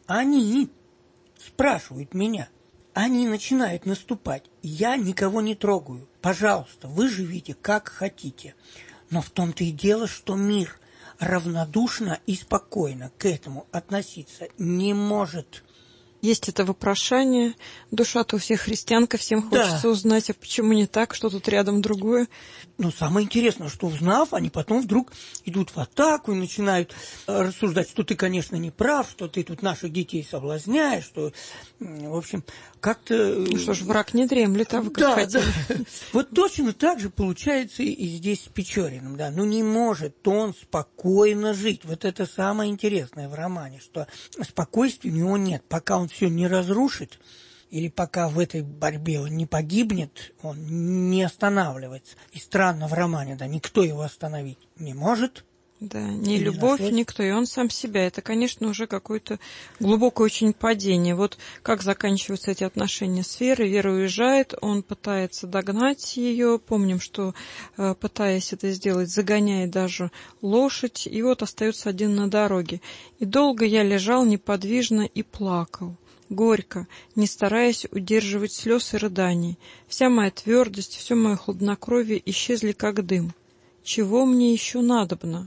Они спрашивают меня. Они начинают наступать. Я никого не трогаю. Пожалуйста, вы живите как хотите. Но в том-то и дело, что мир равнодушно и спокойно к этому относиться не может. Есть это вопрошание. Душа-то у всех христиан, ко всем хочется узнать, а почему не так, что тут рядом другое. Но самое интересное, что узнав, они потом вдруг идут в атаку и начинают рассуждать, что ты, конечно, не прав, что ты тут наших детей соблазняешь, что, в общем, как-то... Ну что ж, враг не дремлет, а вы как хотели. Да. Вот точно так же получается и здесь с Печориным. Да. Ну не может он спокойно жить. Вот это самое интересное в романе, что спокойствия у него нет. Пока он все не разрушит, или пока в этой борьбе он не погибнет, он не останавливается. И странно в романе, да, никто его остановить не может. Да, ни любовь, никто, и он сам себя. Это, конечно, уже какое-то глубокое очень падение. Вот как заканчиваются эти отношения с Верой. Вера уезжает, он пытается догнать ее. Помним, что, пытаясь это сделать, загоняет даже лошадь, и вот остается один на дороге. «И долго я лежал неподвижно и плакал. Горько, не стараясь удерживать слез и рыданий. Вся моя твердость, все мое хладнокровие исчезли как дым. Чего мне еще надобно?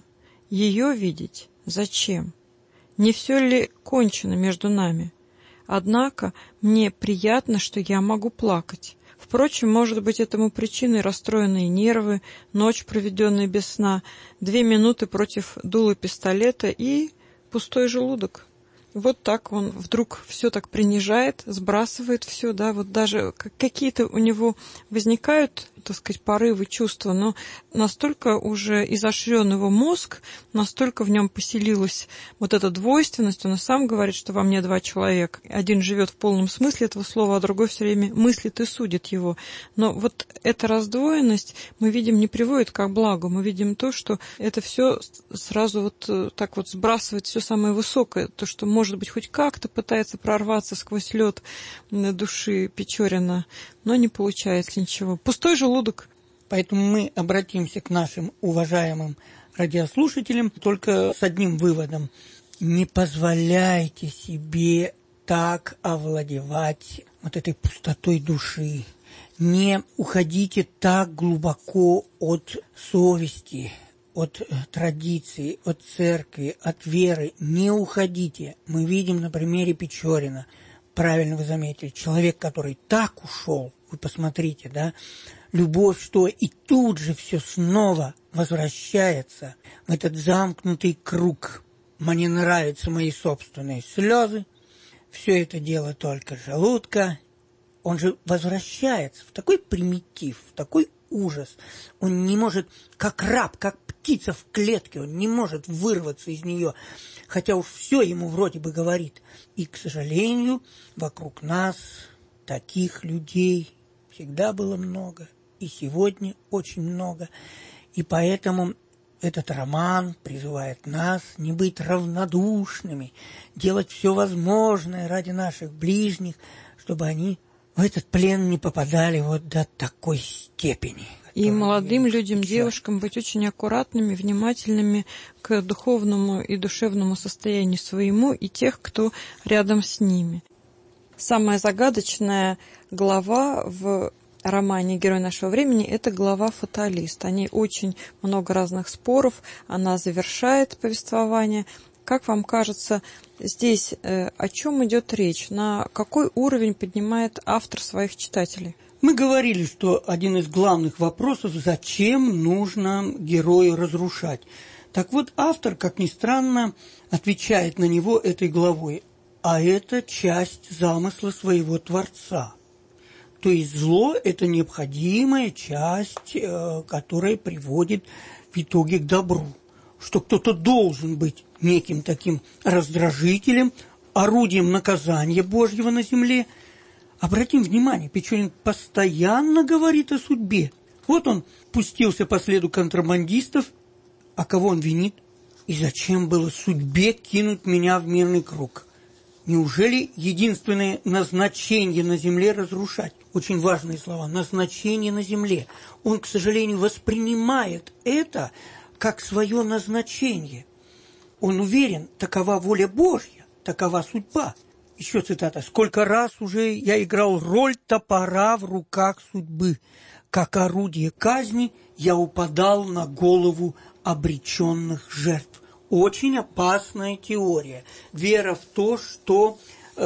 Ее видеть? Зачем? Не все ли кончено между нами? Однако мне приятно, что я могу плакать. Впрочем, может быть, этому причиной расстроенные нервы, ночь, проведенная без сна, 2 минуты против дула пистолета и пустой желудок». Вот так он вдруг все так принижает, сбрасывает все, да, вот даже какие-то у него возникают, так сказать, порывы, чувства, но настолько уже изощрен его мозг, настолько в нем поселилась вот эта двойственность, он и сам говорит, что во мне 2 человека. Один живет в полном смысле этого слова, а другой все время мыслит и судит его. Но вот эта раздвоенность, мы видим, не приводит к благу, мы видим то, что это все сразу вот так вот сбрасывает все самое высокое, то, что может быть, хоть как-то пытается прорваться сквозь лед души Печорина, но не получается ничего. Пустой желудок. Поэтому мы обратимся к нашим уважаемым радиослушателям только с одним выводом. Не позволяйте себе так овладевать вот этой пустотой души. не уходите так глубоко от совести, от традиций, от церкви, от веры. Не уходите. Мы видим на примере Печорина. Правильно вы заметили. Человек, который так ушел, вы посмотрите, да, любовь, что и тут же все снова возвращается в этот замкнутый круг. Мне нравятся мои собственные слезы. Все это дело только желудка. Он же возвращается в такой примитив, в такой ужас. Он не может, как раб, как птица в клетке, он не может вырваться из нее, хотя уж все ему вроде бы говорит. И, к сожалению, вокруг нас таких людей всегда было много, и сегодня очень много. И поэтому этот роман призывает нас не быть равнодушными, делать все возможное ради наших ближних, чтобы они в этот плен не попадали вот до такой степени. И молодым людям, девушкам быть очень аккуратными, внимательными к духовному и душевному состоянию своему и тех, кто рядом с ними. Самая загадочная глава в романе «Герой нашего времени» — это глава «Фаталист». О ней очень много разных споров, она завершает повествование. Как вам кажется, здесь о чем идет речь? На какой уровень поднимает автор своих читателей? Мы говорили, что один из главных вопросов – зачем нужно герою разрушать? Так вот, автор, как ни странно, отвечает на него этой главой. А это часть замысла своего Творца. То есть зло – это необходимая часть, которая приводит в итоге к добру. Что кто-то должен быть неким таким раздражителем, орудием наказания Божьего на земле. Обратим внимание, Печорин постоянно говорит о судьбе. Вот он пустился по следу контрабандистов, а кого он винит? И зачем было судьбе кинуть меня в мирный круг? Неужели единственное назначение на земле разрушать? Очень важные слова. Назначение на земле. Он, к сожалению, воспринимает это как свое назначение. Он уверен, такова воля Божья, такова судьба. Еще цитата. «Сколько раз уже я играл роль топора в руках судьбы. Как орудие казни я упадал на голову обреченных жертв». Очень опасная теория. Вера в то, что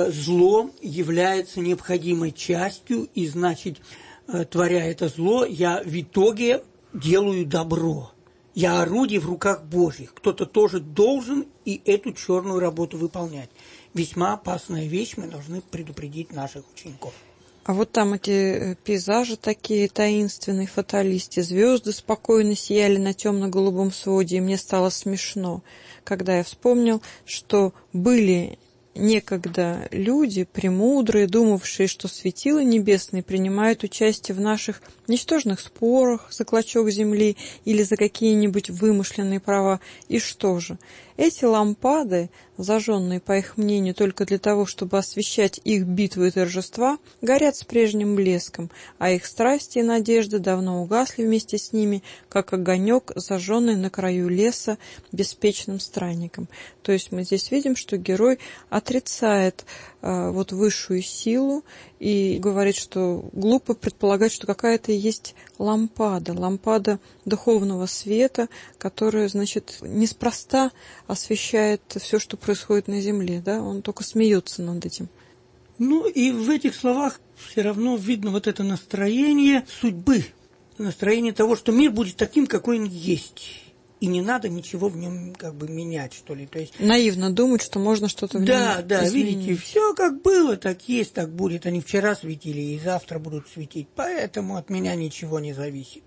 зло является необходимой частью, и, значит, творя это зло, я в итоге делаю добро. Я орудие в руках Божьих. Кто-то тоже должен и эту черную работу выполнять. Весьма опасная вещь, мы должны предупредить наших учеников. А вот там эти пейзажи такие таинственные, фаталисты, звезды спокойно сияли на темно-голубом своде, и мне стало смешно, когда я вспомнил, что были некогда люди, премудрые, думавшие, что светила небесные принимают участие в наших ничтожных спорах за клочок земли или за какие-нибудь вымышленные права. И что же? Эти лампады, зажженные, по их мнению, только для того, чтобы освещать их битвы и торжества, горят с прежним блеском, а их страсти и надежды давно угасли вместе с ними, как огонек, зажженный на краю леса беспечным странником. То есть мы здесь видим, что герой отрицает вот высшую силу и говорит, что глупо предполагать, что какая-то есть лампада духовного света, которая, значит, неспроста освещает все, что происходит на земле, да? Он только смеется над этим. Ну и в этих словах все равно видно вот это настроение судьбы, настроение того, что мир будет таким, какой он есть. И не надо ничего в нем как бы менять, что ли. То есть наивно думать, что можно что-то в нем изменить. Видите, все как было, так есть, так будет. Они вчера светили и завтра будут светить, поэтому от меня ничего не зависит.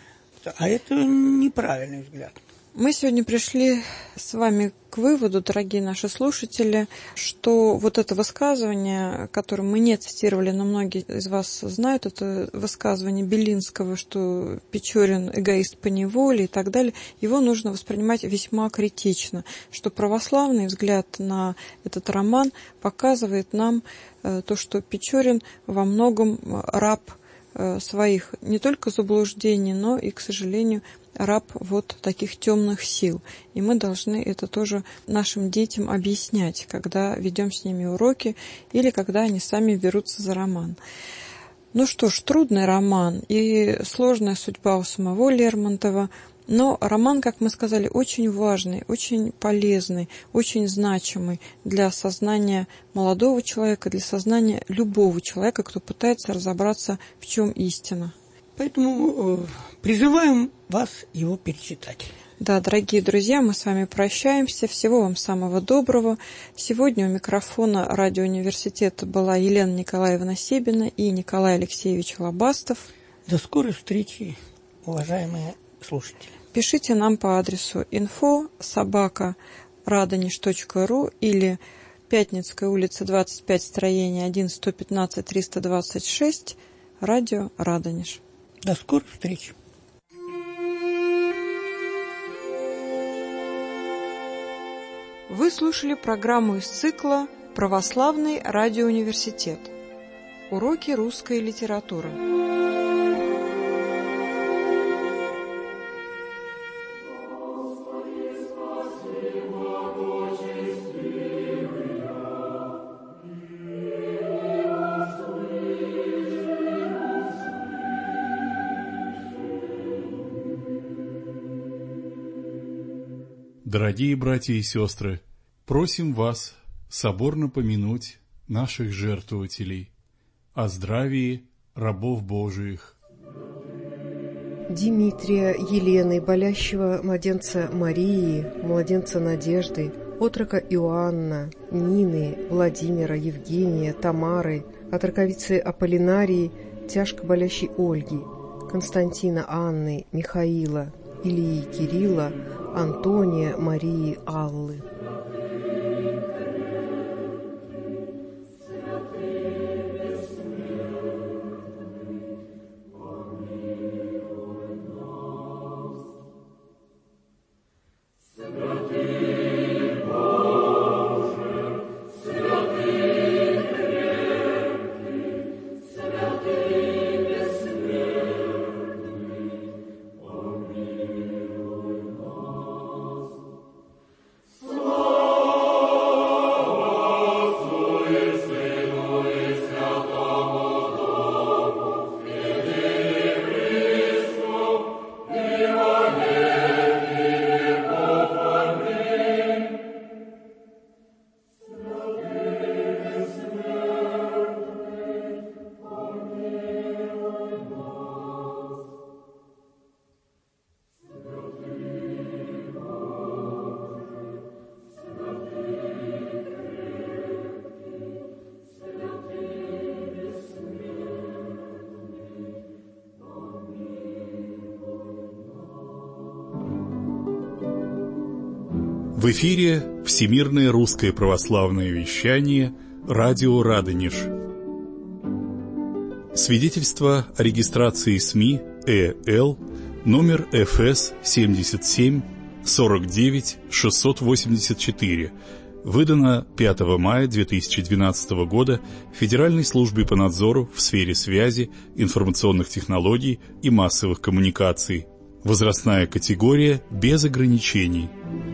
А это неправильный взгляд. Мы сегодня пришли с вами к выводу, дорогие наши слушатели, что вот это высказывание, которое мы не цитировали, но многие из вас знают, это высказывание Белинского, что Печорин эгоист по неволе и так далее, его нужно воспринимать весьма критично, что православный взгляд на этот роман показывает нам то, что Печорин во многом раб своих не только заблуждений, но и, к сожалению, раб вот таких темных сил. И мы должны это тоже нашим детям объяснять, когда ведем с ними уроки или когда они сами берутся за роман. Ну что ж, трудный роман и сложная судьба у самого Лермонтова, но роман, как мы сказали, очень важный, очень полезный, очень значимый для сознания молодого человека, для сознания любого человека, кто пытается разобраться, в чем истина. Поэтому призываем вас его перечитать. Да, дорогие друзья, мы с вами прощаемся. Всего вам самого доброго. Сегодня у микрофона радиоуниверситета была Елена Николаевна Себина и Николай Алексеевич Лобастов. До скорой встречи, уважаемые слушатели. Пишите нам по адресу info@radonish.ru или Пятницкая улица, 25, строение 1, 115-326, радио Радонеж. До скорой встречи. Вы слушали программу из цикла «Православный радиоуниверситет. Уроки русской литературы». Дорогие братья и сестры, просим вас соборно помянуть наших жертвователей, о здравии рабов Божиих. Дмитрия, Елены, болящего младенца Марии, младенца Надежды, отрока Иоанна, Нины, Владимира, Евгения, Тамары, отроковицы Аполлинарии, тяжко болящей Ольги, Константина, Анны, Михаила, Илии, Кирилла, Антония, Марии, Аллы. В эфире Всемирное русское православное вещание, радио Радонеж. Свидетельство о регистрации СМИ ЭЛ, номер ФС 77 49 684, выдано 5 мая 2012 года Федеральной службе по надзору в сфере связи, информационных технологий и массовых коммуникаций. Возрастная категория без ограничений.